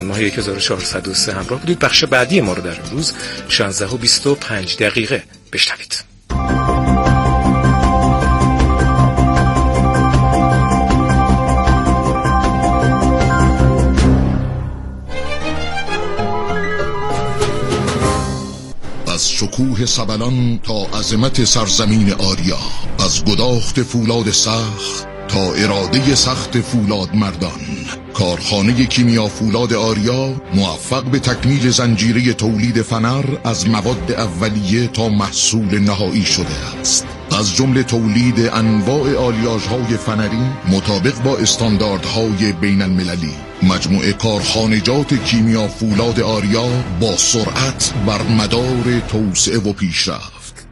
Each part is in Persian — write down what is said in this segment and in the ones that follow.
ماه 1403 همراه بودید. بخش بعدی ما رو در امروز 16:25 بشنوید. از شکوه سبلان تا عظمت سرزمین آریا، از گداخت فولاد سخت تا اراده سخت فولاد مردان، کارخانه کیمیا فولاد آریا موفق به تکمیل زنجیره تولید فنر از مواد اولیه تا محصول نهایی شده است. از جمله تولید انواع آلیاژهای فنری مطابق با استانداردهای بین المللی. مجموعه کارخانجات کیمیا فولاد آریا با سرعت بر مدار توسعه و پیشرفت.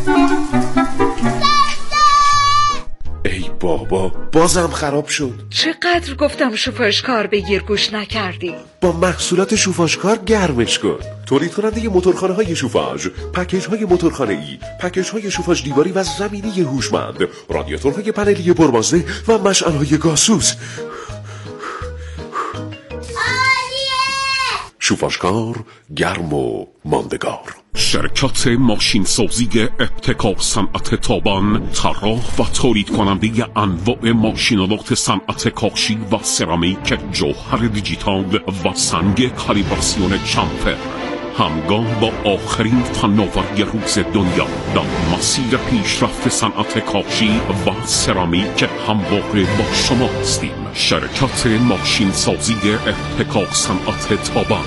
ای بابا، بازم خراب شد. چقدر گفتم شوفاژکار بگیر گوش نکردی. با محصولات شوفاژکار گرمش کن. تولید کننده موتورخانه‌های شوفاژ، پکیج‌های موتورخانه‌ای، پکیج‌های شوفاژ دیواری و زمینی هوشمند، رادیاتورهای پنلی پربازده و مشعل‌های گازسوز. شوفاژکار گرم و ماندگار. شرکت ماشین سازی ابتکار صنعت تابان طراح و تولید کننده انواع ماشینالات صنعت کاشی و سرامیک، جوهر دیجیتال و سنگ کالیبراسیون چمفر، همگام با آخرین فناوری روز دنیا در مسیر پیشرفت صنعت کاشی و سرامیک همواره با شما هستیم. شرکت ماشین سازی ابتکار صنعت تابان،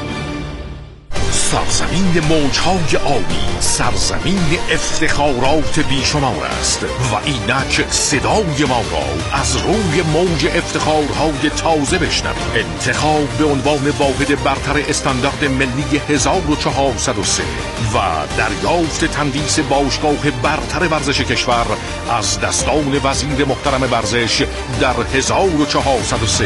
سرزمین موجهای آبی، سرزمین افتخارات بیشمار است و اینک صدای ما را از روی موج افتخارهای تازه بشنوید. انتخاب به عنوان واحد برتر استاندارد ملی 1403 و دریافت تندیس باشگاه برتر ورزش کشور از دستان وزیر محترم ورزش در 1403.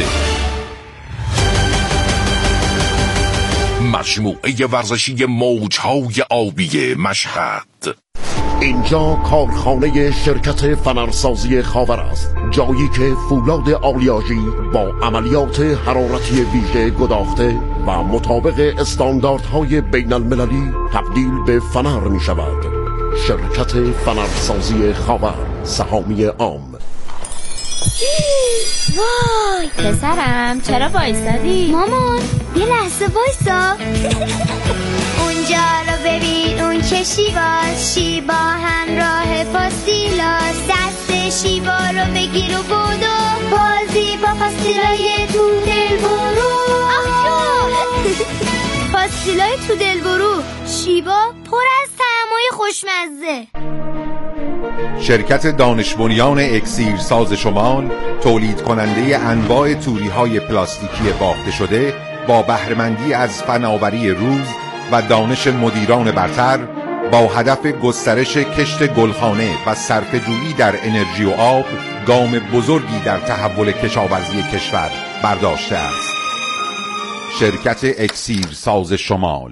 مجموعه ورزشی موجهای آبی مشهد. اینجا کارخانه شرکت فنرسازی خاور است، جایی که فولاد آلیاژی با عملیات حرارتی ویژه گداخته و مطابق استانداردهای بین المللی تبدیل به فنر می شود. شرکت فنرسازی خاور، سهامی عام. وای پسرم، چرا وایسادی؟ مامان یه لحظه وایسا. اونجا رو ببین، اون که شیبا همراه پاستیلاس، دست شیبا رو بگیر و بودو بازی با پاستیلای تو دل برو. پاستیلای تو دل برو، شیبا پر از طعمای خوشمزه. شرکت دانش بنیان اکسیر ساز شمال، تولید کننده انواع توری‌های پلاستیکی بافته شده با بهره‌مندی از فناوری روز و دانش مدیران برتر، با هدف گسترش کشت گلخانه و صرفه‌جویی در انرژی و آب، گام بزرگی در تحول کشاورزی کشور برداشته است. شرکت اکسیر ساز شمال.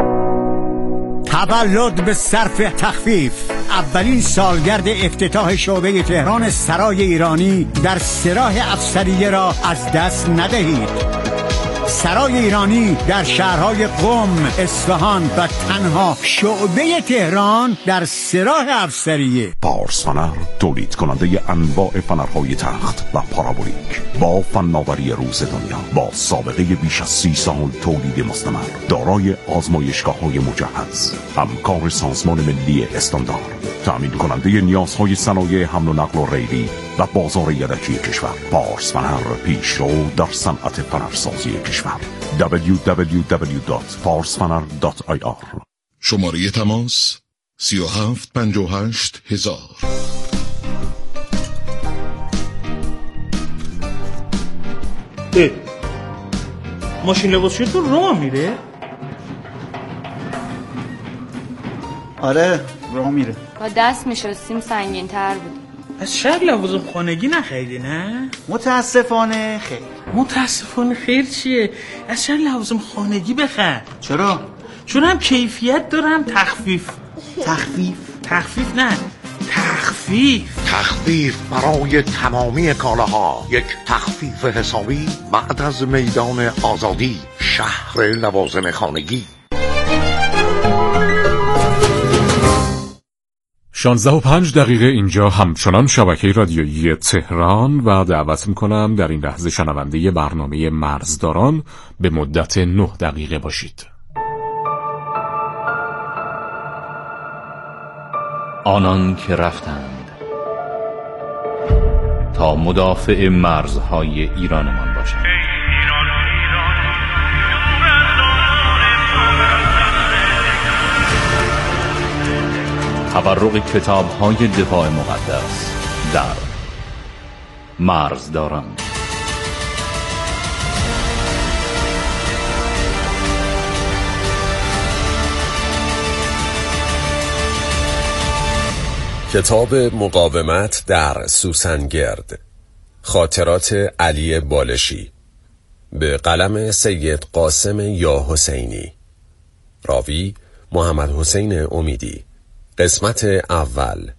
تولد به صرف تخفیف. اولین سالگرد افتتاح شعبه تهران سرای ایرانی در سراح افسریه را از دست ندهید. سرای ایرانی در شهرهای قم، اصفهان و تنها شعبه تهران در سراح افسریه. پارس فنر، تولید کننده انواع فنرهای تخت و پارابولیک با فناوری روز دنیا، با سابقه بیش از 30 سال تولید مستمر، دارای آزمایشگاه‌های مجهز، همکار سازمان ملی استاندارد، تأمین کننده نیازهای صنایع حمل و نقل و ریلی و بازار یدکی کشور. پارس فنر، پیشرو در صنعت فنرسازی کشور. www.farsfaner.ir. شماره تماس 3758 1000. ماشین لباسشویتون راه میره؟ آره راه میره. با دست میشستیم سنگین تر بود. از شهر لوازم خانگی نخریدی نه؟ متاسفانه خیر. متاسفانه خیر چیه؟ از شهر لوازم خانگی بخر. چرا؟ چون هم کیفیت داره هم تخفیف. تخفیف نه، تخفیف برای تمامی کالاها. یک تخفیف حسابی بعد از میدان آزادی. شهر لوازم خانگی. 16:05 اینجا همچنان شبکه رادیویی تهران و دعوت میکنم در این لحظه شنونده برنامه مرزداران به مدت 9 دقیقه باشید. آنان که رفتند تا مدافع مرزهای ایرانمان باشند. تفرق کتاب‌های دفاع مقدس در مرزداران. کتاب مقاومت در سوسنگرد، خاطرات علی بالشی، به قلم سید قاسم یا حسینی، راوی محمد حسین امیدی. قسمت اول.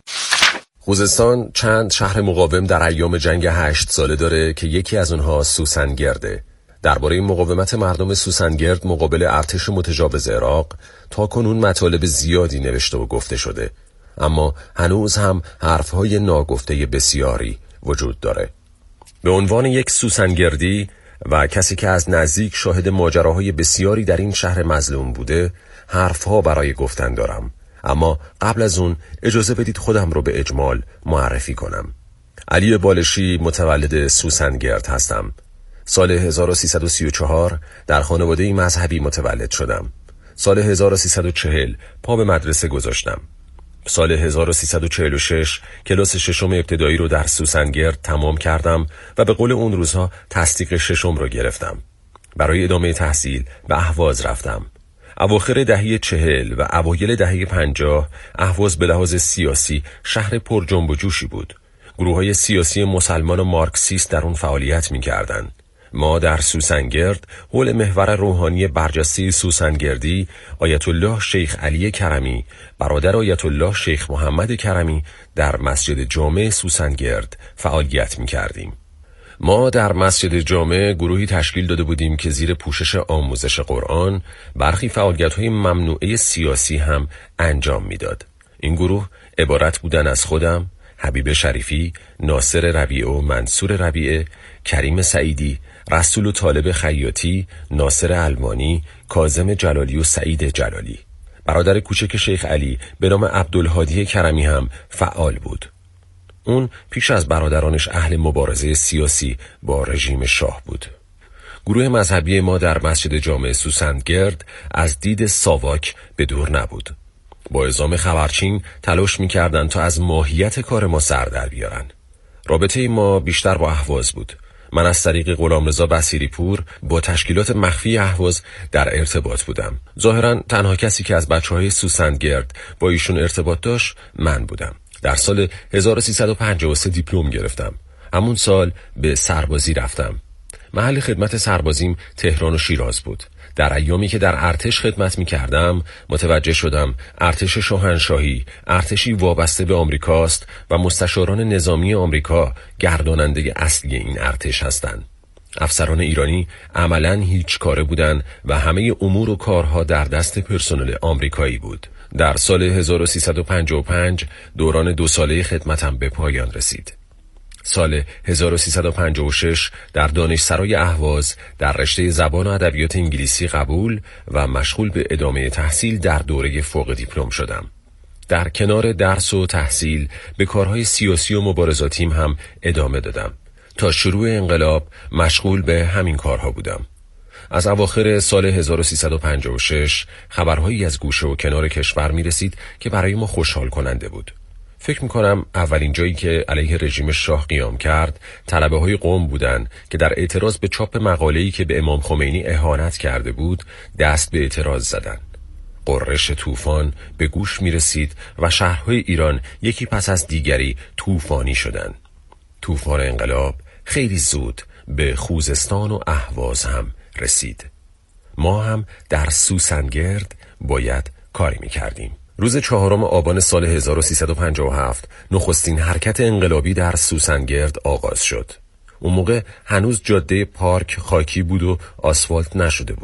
خوزستان چند شهر مقاوم در ایام جنگ 8 ساله داره که یکی از اونها سوسنگرده. درباره مقاومت مردم سوسنگرد مقابل ارتش متجاوز عراق تا کنون مطالب زیادی نوشته و گفته شده، اما هنوز هم حرفهای ناگفته بسیاری وجود داره. به عنوان یک سوسنگردی و کسی که از نزدیک شاهد ماجراهای بسیاری در این شهر مظلوم بوده، حرفها برای گفتن دارم، اما قبل از اون اجازه بدید خودم رو به اجمال معرفی کنم. علی بالشی متولد سوسنگرد هستم. سال 1334 در خانواده مذهبی متولد شدم. سال 1340 پا به مدرسه گذاشتم. سال 1346 کلاس ششم ابتدایی رو در سوسنگرد تمام کردم و به قول اون روزها تصدیق ششم رو گرفتم. برای ادامه تحصیل به اهواز رفتم. اواخر دهه 40 و اوایل دهه 50 اهواز به لحاظ سیاسی شهر پر جنب و جوشی بود. گروه‌های سیاسی مسلمان و مارکسیست در اون فعالیت می‌کردند. ما در سوسنگرد حول محور روحانی برجسته سوسنگردی آیت الله شیخ علی کرمی، برادر آیت الله شیخ محمد کرمی، در مسجد جامع سوسنگرد فعالیت می‌کردیم. ما در مسجد جامع گروهی تشکیل داده بودیم که زیر پوشش آموزش قرآن برخی فعالیت‌های ممنوعه سیاسی هم انجام میداد. این گروه عبارت بودن از خودم، حبیب شریفی، ناصر ربیعه و منصور ربیعه، کریم سعیدی، رسول و طالب خیاطی، ناصر علمانی، کاظم جلالی و سعید جلالی. برادر کوچک شیخ علی به نام عبدالهادی کرمی هم فعال بود. اون پیش از برادرانش اهل مبارزه سیاسی با رژیم شاه بود. گروه مذهبی ما در مسجد جامع سوسنگرد از دید ساواک به دور نبود. با اعزام خبرچین تلاش می‌کردن تا از ماهیت کار ما سر در بیارن. رابطه ما بیشتر با اهواز بود. من از طریق غلامرضا بصیری پور با تشکیلات مخفی اهواز در ارتباط بودم. ظاهراً تنها کسی که از بچه‌های سوسنگرد با ایشون ارتباط داشت من بودم. در سال 1353 دیپلم گرفتم. همون سال به سربازی رفتم. محل خدمت سربازیم تهران و شیراز بود. در ایامی که در ارتش خدمت می کردم متوجه شدم ارتش شاهنشاهی ارتشی وابسته به آمریکاست و مستشاران نظامی آمریکا گرداننده اصلی این ارتش هستند. افسران ایرانی عملاً هیچ کاره بودند و همه امور و کارها در دست پرسنل آمریکایی بود. در سال 1355 دوران 2 ساله خدمتم به پایان رسید. سال 1356 در دانشسرای اهواز در رشته زبان و ادبیات انگلیسی قبول و مشغول به ادامه تحصیل در دوره فوق دیپلم شدم. در کنار درس و تحصیل به کارهای سیاسی و مبارزاتیم هم ادامه دادم. تا شروع انقلاب مشغول به همین کارها بودم. از اواخر سال 1356 خبرهایی از گوشه و کنار کشور می رسید که برای ما خوشحال کننده بود. فکر میکنم اولین جایی که علیه رژیم شاه قیام کرد طلبه های قم بودن که در اعتراض به چاپ مقاله‌ای که به امام خمینی اهانت کرده بود دست به اعتراض زدن. قررش طوفان به گوش می رسید و شهرهای ایران یکی پس از دیگری طوفانی شدند. طوفان انقلاب خیلی زود به خوزستان و اهواز هم رسید. ما هم در سوسنگرد باید کاری می کردیم. روز 4 آبان سال 1357 نخستین حرکت انقلابی در سوسنگرد آغاز شد. اون موقع هنوز جاده پارک خاکی بود و آسفالت نشده بود.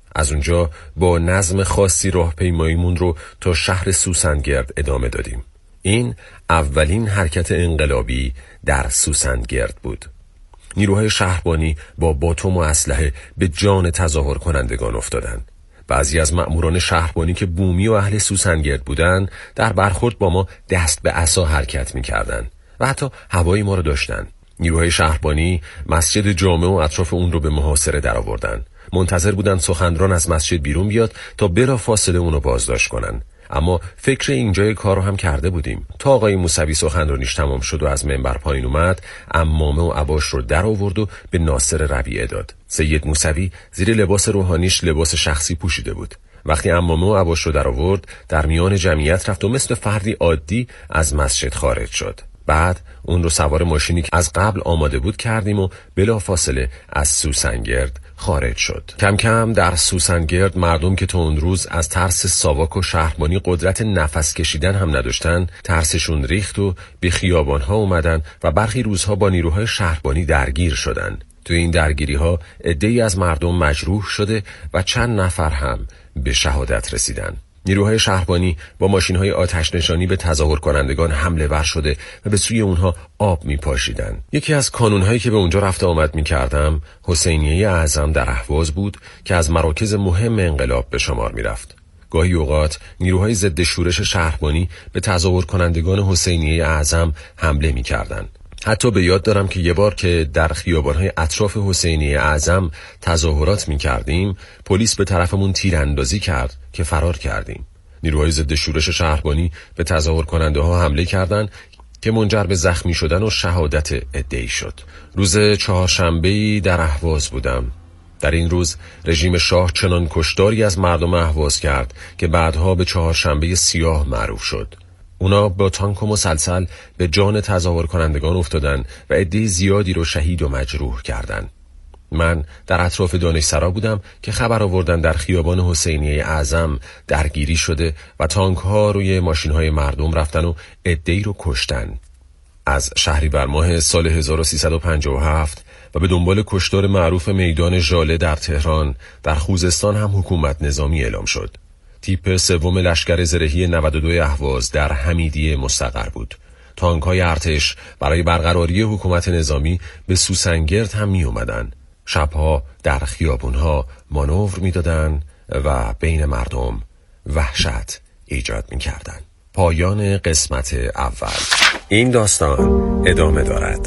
از اونجا با نظم خاصی راهپیماییمون رو تا شهر سوسنگرد ادامه دادیم. این اولین حرکت انقلابی در سوسنگرد بود. نیروهای شهربانی با باتوم و اسلحه به جان تظاهر کنندگان افتادند. بعضی از مأموران شهربانی که بومی و اهل سوسنگرد بودند در برخورد با ما دست به عصا حرکت می‌کردند و حتی هوای ما رو داشتند. نیروهای شهربانی مسجد جامع و اطراف اون رو به محاصره درآوردند. منتظر بودن سخنران از مسجد بیرون بیاد تا بلافاصله اونو بازداشت کنن. اما فکر اینجای کار رو هم کرده بودیم. تا آقای موسوی سخنرانیش تمام شد و از منبر پایین اومد، عمامه و عباش رو در آورد و به ناصر ربیعه داد. سید موسوی زیر لباس روحانیش لباس شخصی پوشیده بود. وقتی عمامه و عباش رو در آورد، در میان جمعیت رفت و مثل فردی عادی از مسجد خارج شد. بعد اون رو سوار ماشینی که از قبل آماده بود کردیم و بلافاصله از سوسنگرد خارج شد. کم کم در سوسنگرد مردم که تا اون روز از ترس ساواک و شهربانی قدرت نفس کشیدن هم نداشتن، ترسشون ریخت و به خیابانها اومدن و برخی روزها با نیروهای شهربانی درگیر شدن. تو این درگیری‌ها عده‌ای از مردم مجروح شده و چند نفر هم به شهادت رسیدن. نیروهای شهربانی با ماشین‌های آتش نشانی به تظاهر کنندگان حمله ور شده و به سوی اونها آب می‌پاشیدن. یکی از کانون‌هایی که به اونجا رفت آمد می‌کردم، حسینیه اعظم در اهواز بود که از مراکز مهم انقلاب به شمار می‌رفت. گاهی اوقات نیروهای ضد شورش شهربانی به تظاهر کنندگان حسینیه اعظم حمله می‌کردند. حتی به یاد دارم که یه بار که در خیابان‌های اطراف حسینیه اعظم تظاهرات می‌کردیم، پلیس به طرفمون تیراندازی کرد که فرار کردیم. نیروهای ضد شورش شهربانی به تظاهر کننده ها حمله کردند که منجر به زخمی شدن و شهادت عده‌ای شد. روز چهارشنبه‌ای در اهواز بودم. در این روز رژیم شاه چنان کشتاری از مردم اهواز کرد که بعدها به چهارشنبه سیاه معروف شد. اونا با تانک و مسلسل به جان تظاهر کنندگان افتادن و عده زیادی رو شهید و مجروح کردن. من در اطراف دانشسرا بودم که خبر آوردن در خیابان حسینیه اعظم درگیری شده و تانک ها روی ماشین های مردم رفتن و عده‌ای رو کشتن. از شهریور ماه سال 1357 و به دنبال کشتار معروف میدان ژاله در تهران، در خوزستان هم حکومت نظامی اعلام شد. تیپ سوم لشکر زرهی 92 اهواز در حمیدیه مستقر بود. تانک‌های ارتش برای برقراری حکومت نظامی به سوسنگرد هم می اومدن. شبها در خیابونها مانور می دادن و بین مردم وحشت ایجاد می کردن. پایان قسمت اول. این داستان ادامه دارد.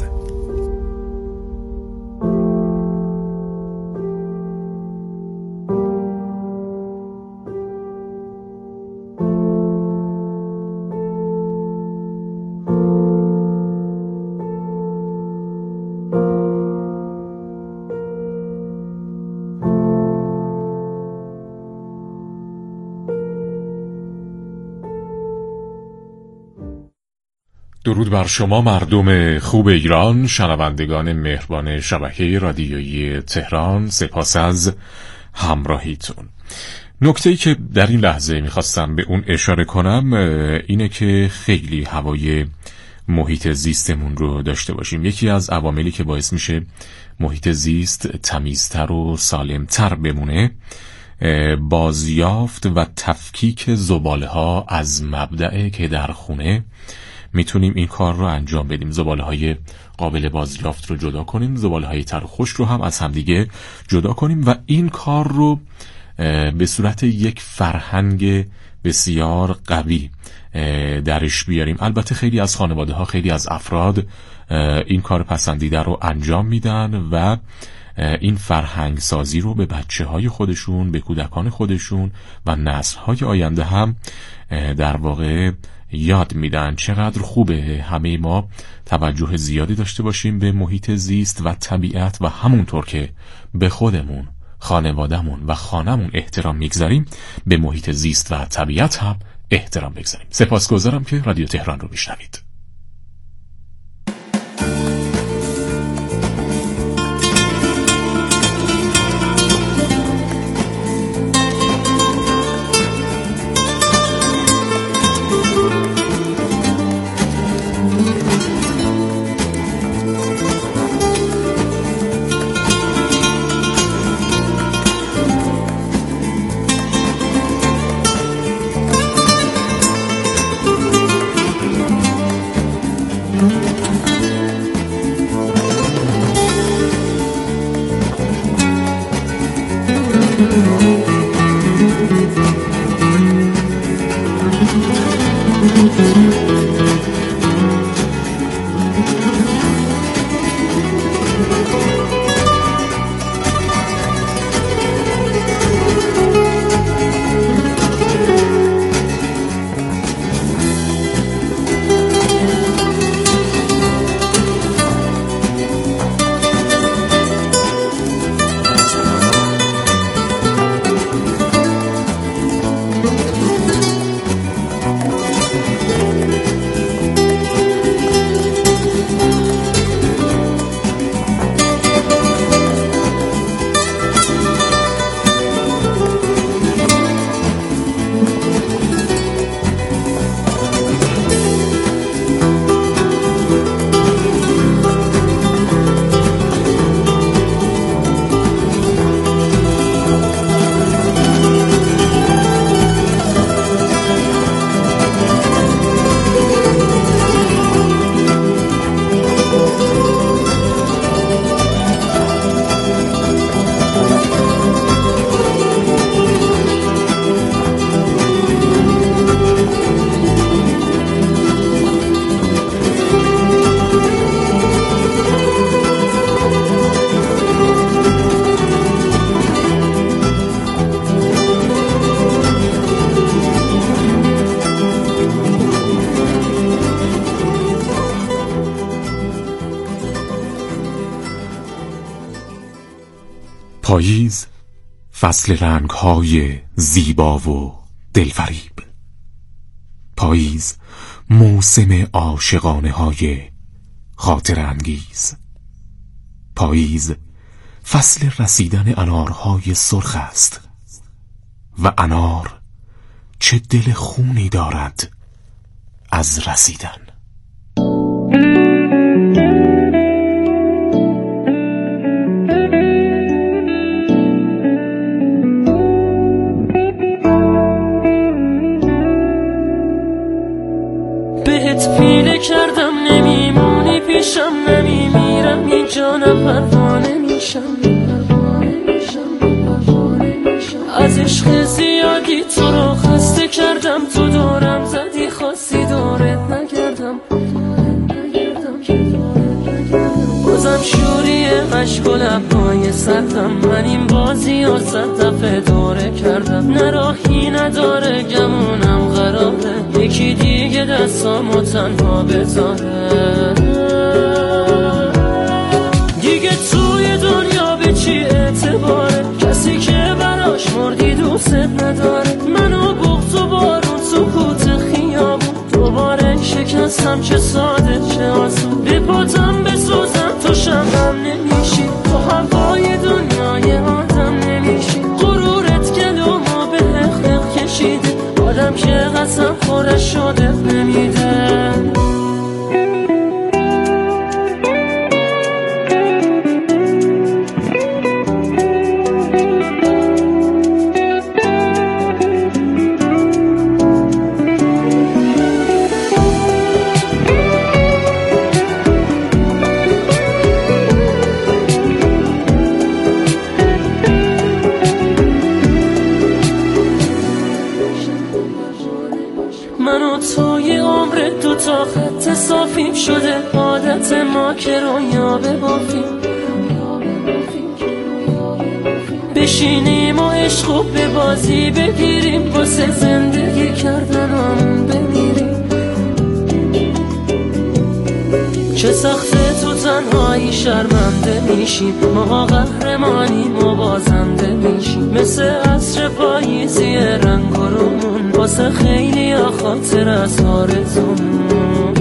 درود بر شما مردم خوب ایران، شنوندگان مهربان شبکه رادیویی تهران، سپاس از همراهیتون. نکته‌ای که در این لحظه میخواستم به اون اشاره کنم اینه که خیلی هوای محیط زیستمون رو داشته باشیم. یکی از عواملی که باعث میشه محیط زیست تمیزتر و سالمتر بمونه بازیافت و تفکیک زباله ها از مبدأ که در خونه میتونیم این کار رو انجام بدیم. زباله‌های قابل بازیافت رو جدا کنیم، زباله‌های تر و خشک رو هم از همدیگه جدا کنیم و این کار رو به صورت یک فرهنگ بسیار قوی درش بیاریم. البته خیلی از خانواده‌ها، خیلی از افراد این کار پسندیده رو انجام میدن و این فرهنگ سازی رو به بچه‌های خودشون، به کودکان خودشون و نسل‌های آینده هم در واقع یاد میدن. چقدر خوبه همه ما توجه زیادی داشته باشیم به محیط زیست و طبیعت و همونطور که به خودمون، خانوادهمون و خانمون احترام میگذاریم به محیط زیست و طبیعت هم احترام بگذاریم. سپاسگزارم که رادیو تهران رو میشنوید. پاییز فصل رنگ‌های زیبا و دلفریب. پاییز موسم عاشقانه‌های خاطر انگیز. پاییز فصل رسیدن انارهای سرخ است و انار چه دل خونی دارد از رسیدن. بهت پیله کردم نمیمونی پیشم، نمیمیرم یه جانم پروانه میشم. از عشق زیادی تو رو خسته کردم، تو دورم زدی خواستی دورت نگردم. بازم شوری عشق و لبهای سردم، من این بازی و 100 دفعه دوره کردم. نه راهی نداره گمونم قراره یکی دیگه دستامو تنها بذاره. دیگه توی دنیا به چی اعتباره کسی که براش مردی دوست نداره. منو بغض و بارون سکوت خیابون دوباره شکستم، چه ساده چه آسون. به پاتم بسوزم تو شمعم نمیشی، تو هوای دنیای آدم نمیشی. غرورت گلومو به حق کشیده، آدم که قسم خورش شده نمیده. تا خط صافیم شده عادت ما که رویا ببافیم، بشینیم و عشقو به بازی بگیریم، واسه زندگی کردنمون بمیریم. چه سخته تو تنهایی شرمنده میشیم، ما قهرمانیم و بازنده میشیم. مثل عصر پاییزی رنگ و رومون، واسه خیلی ها خاطر از آرزومون.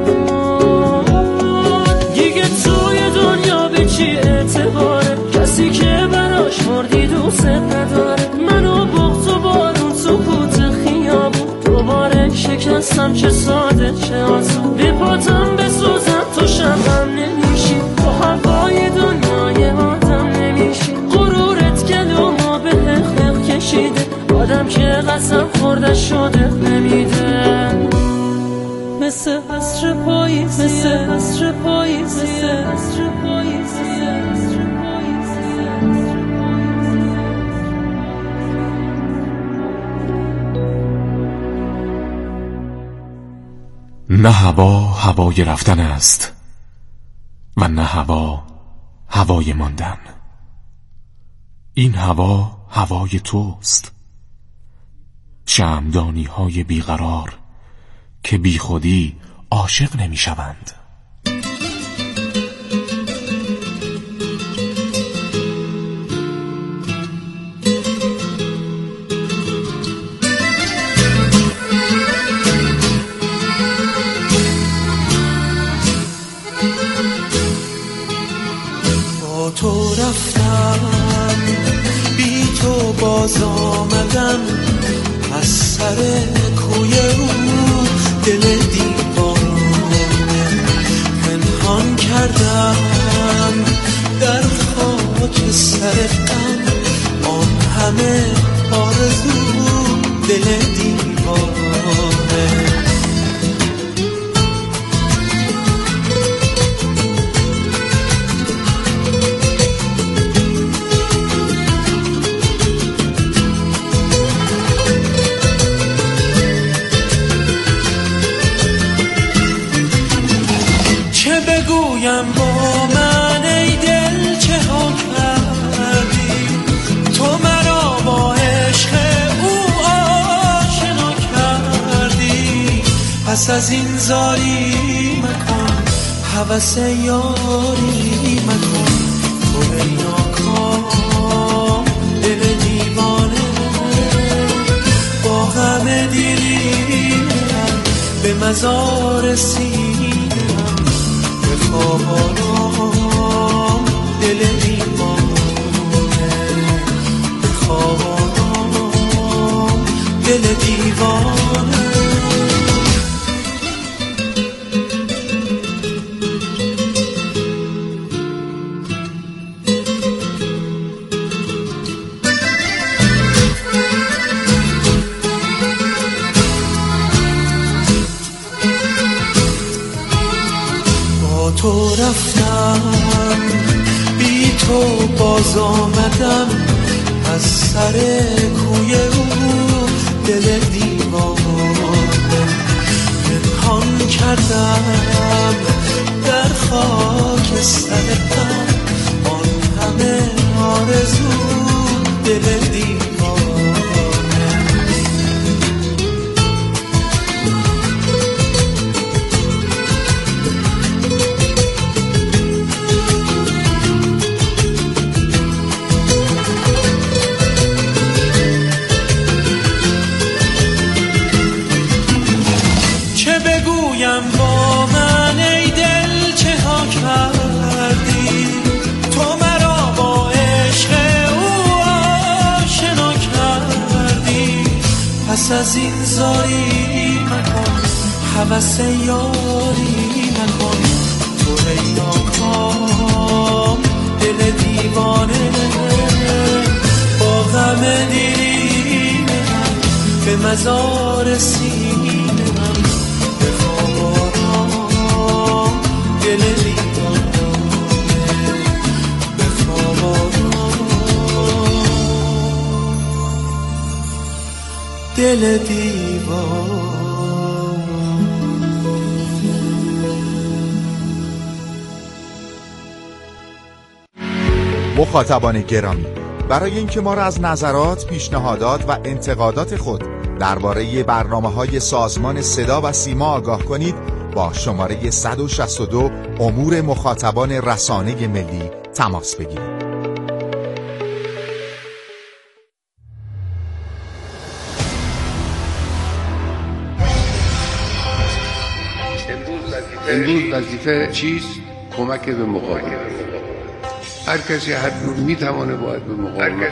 دیگه توی دنیا به چی اعتباره کسی که براش مردی دوست نداره. منو بغض و بارون سکوت خیابون دوباره شکستم، چه ساده چه آسون. به پاتم بسوزم تو شمعم نمیشی، تو هوای دنیای آدم نمیشی. غرورت گلومو به حق کشیده، آدم که قسم خورده شده نمیده. مثل عصر پاییز، مثل عصر پاییز، مثل عصر پاییز. نه هوا هوای رفتن است و نه هوا هوای ماندن. این هوا هوای توست. شمعدانی های بیقرار که بی خودی عاشق نمی شوند. با تو رفتم بی تو باز آمدم، از سر کوی او دل دیوانه پنهان کردم در خاک سر غم. آن همه آرزو دل دیوانه. بگویم با من ای دل چه ها کردی، تو مرا با عشق او آشنا کردی. پس از این زاری مکن، هوس یاری مکن، تو ای ناکام مزار سینه‌ام. بخواب آرام دل دیوانه، بخواب آرام دل دیوانه. تو رفتم بی تو باز آمدم از سر کوی او دل دیوانه. پنهان کردم در خاک سرم آن همه آرزو دل دیوانه. با من ای دل چه ها کردی، تو مرا با عشق او آشنا کردی. پس از این زاری مکن، هوس یاری مکن، تو ای ناکام دل دیوانه. با غم دیرینه به مزار سینه دل دیوانه، بخواب آرام دل دیوانه. مخاطبان گرامی، برای اینکه ما را از نظرات، پیشنهادات و انتقادات خود درباره برنامه‌های سازمان صدا و سیما آگاه کنید، با شماره 162 امور مخاطبان رسانه ملی تماس بگیرید. امروز وظیفه چیست؟ کمک به مقاومت. هر کسی هر جور میتونه باید به مقاومت.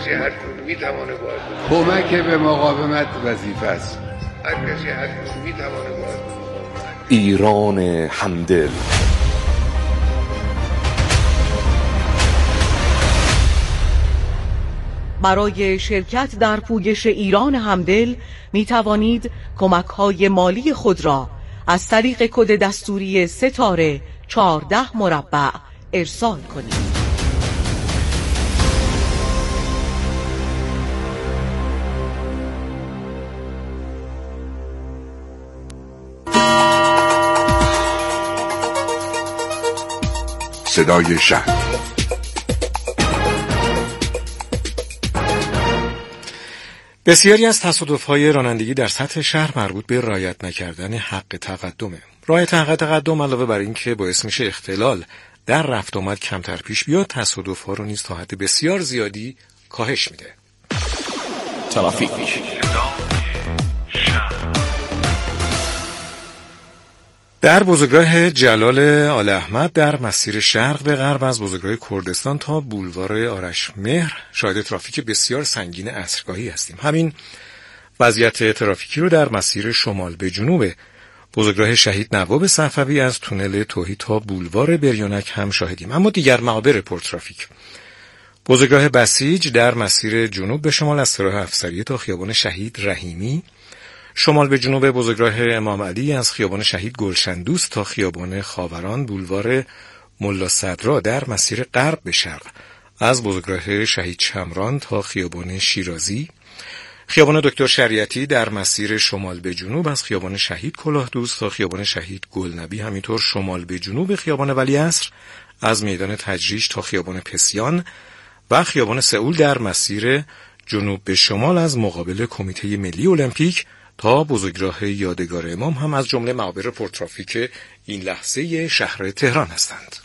کمک به مقاومت وظیفه است. هر کسی هر جور میتونه باید. ایران همدل. برای شرکت در پویش ایران همدل می توانید کمک‌های مالی خود را از طریق کد دستوری ستاره 14 مربع ارسال کنید. صدای شهر. بسیاری از تصادف‌های رانندگی در سطح شهر مربوط به رعایت نکردن حق تقدمه. رعایت حق تقدم علاوه بر این که باعث میشه اختلال در رفت آمد کمتر پیش بیاد، تصادف‌ها رو نیز تا حد بسیار زیادی کاهش میده. ترافیک. در بزرگراه جلال آل احمد در مسیر شرق به غرب از بزرگراه کردستان تا بولوار آرشمهر شاهد ترافیک بسیار سنگین عصرگاهی هستیم. همین وضعیت ترافیکی رو در مسیر شمال به جنوب بزرگراه شهید نواب صفوی از تونل توحید تا بولوار بریانک هم شاهدیم. اما دیگر معابر پرترافیک: بزرگراه بسیج در مسیر جنوب به شمال از سراح افسریه تا خیابان شهید رحیمی، شمال به جنوب بزرگراه امام علی از خیابان شهید گلشندوست تا خیابان خاوران، بولوار ملا صدرا در مسیر غرب به شرق از بزرگراه شهید شمران تا خیابان شیرازی، خیابان دکتر شریعتی در مسیر شمال به جنوب از خیابان شهید کلاهدوست تا خیابان شهید گلنبی، همینطور شمال به جنوب خیابان ولیعصر از میدان تجریش تا خیابان پسیان و خیابان سئول در مسیر جنوب به شمال از مقابل کمیته ملی المپیک تا بزرگراه یادگار امام هم از جمله معابر پرترافیک این لحظه شهر تهران هستند.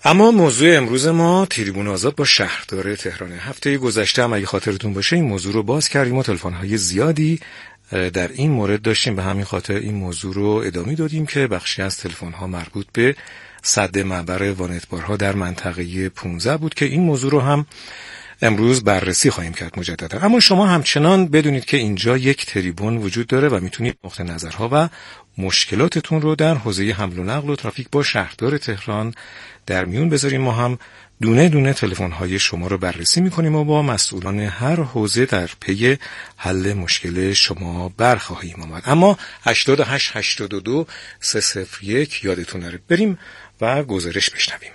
اما موضوع امروز ما تریبون آزاد با شهردار تهرانه. هفته گذشته هم اگه خاطرتون باشه این موضوع رو باز کردیم و تلفن‌های زیادی در این مورد داشتیم. به همین خاطر این موضوع رو ادامه دادیم که بخشی از تلفن‌ها مربوط به سد معبر وانتبارها در منطقه 15 بود که این موضوع رو هم امروز بررسی خواهیم کرد مجددا. اما شما همچنان بدونید که اینجا یک تریبون وجود داره و میتونید نقطه نظرها و مشکلاتتون رو در حوزه حمل و نقل و ترافیک با شهردار تهران در میون بذاریم. ما هم دونه دونه تلفن‌های شما رو بررسی می‌کنیم و با مسئولان هر حوزه در پی حل مشکل شما برخواهیم آمد. اما 88 82 301 یادتون نره. بریم و گزارش بشنویم.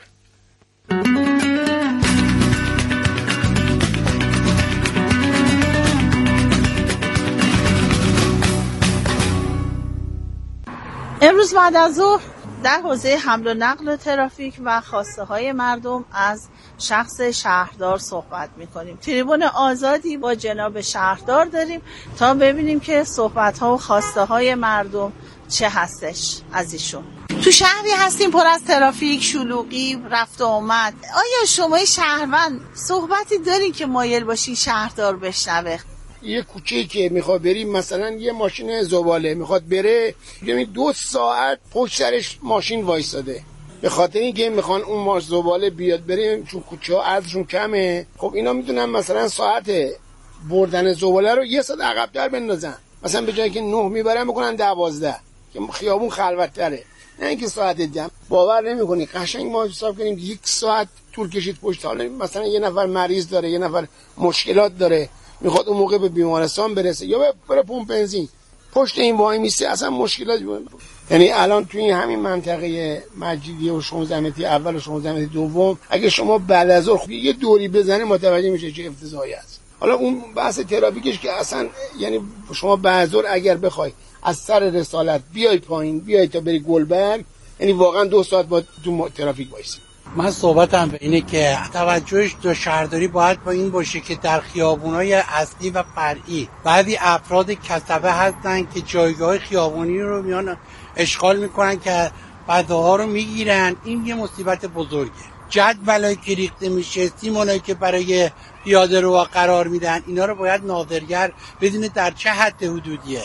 امروز بعد از ظهر در حوزه حمل و نقل و ترافیک و خواسته های مردم از شخص شهردار صحبت میکنیم. تریبون آزادی با جناب شهردار داریم تا ببینیم که صحبت ها و خواسته های مردم چه هستش از ایشون. تو شهری هستیم پر از ترافیک، شلوغی، رفت و آمد. آیا شما شهروند صحبتی دارین که مایل باشین شهردار بشنوه؟ یه کوچه‌ای که میخواد بریم، مثلا یه ماشین زباله میخواد بره، یعنی 2 ساعت پشت سرش ماشین وایساده به خاطر اینکه میخوان اون ماش زباله بیاد بریم، چون کوچه ها عرضشون کمه. خب اینا میدونن مثلا ساعت بردن زباله رو 1 ساعت عقب‌تر بندازن، مثلا به جایی که 9 میبرن بکنن 12 که خیابون خلوت‌تره، نه اینکه ساعت دم. باور نمی‌کنی قشنگ ما حساب کنیم 1 ساعت طول کشید پشت. حالا مثلا یه نفر مریض داره، یه نفر مشکلات داره، میخواد اون موقع به بیمارستان برسه یا بره پمپ بنزین، پشت این وای میسته، اصلا مشکلاتی بود. یعنی الان توی این همین منطقه مجیدیه و 16 متری اول و 16 متری دوم اگه شما بعد از ظهر یه دوری بزنه متوجه میشه چه افتضاحی است. حالا اون بحث ترافیکش که اصلا یعنی شما بعد از ظهر اگر بخوای از سر رسالت بیای پایین بیای تا بری گلبرگ، یعنی واقعا 2 ساعت با تو ترافیک وایسی. من صحبتم به اینه که توجهش دو شهرداری باید با این باشه که در خیابونای اصلی و فرعی بعضی افراد کسبه هستن که جایگاه خیابونی رو میان اشغال میکنن که فضاها رو میگیرن. این یه مصیبت بزرگه. جدولایی که ریخته میشه، سیمونایی که برای پیاده رو قرار میدن، اینا رو باید ناظرگر بدونه در چه حد حدودیه.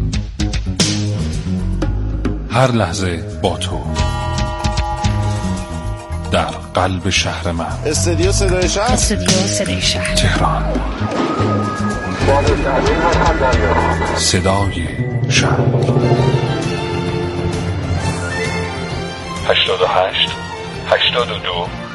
هر لحظه با تو در قلب شهر من. استودیو صدای شهر، تهران. صدای شهر 88 82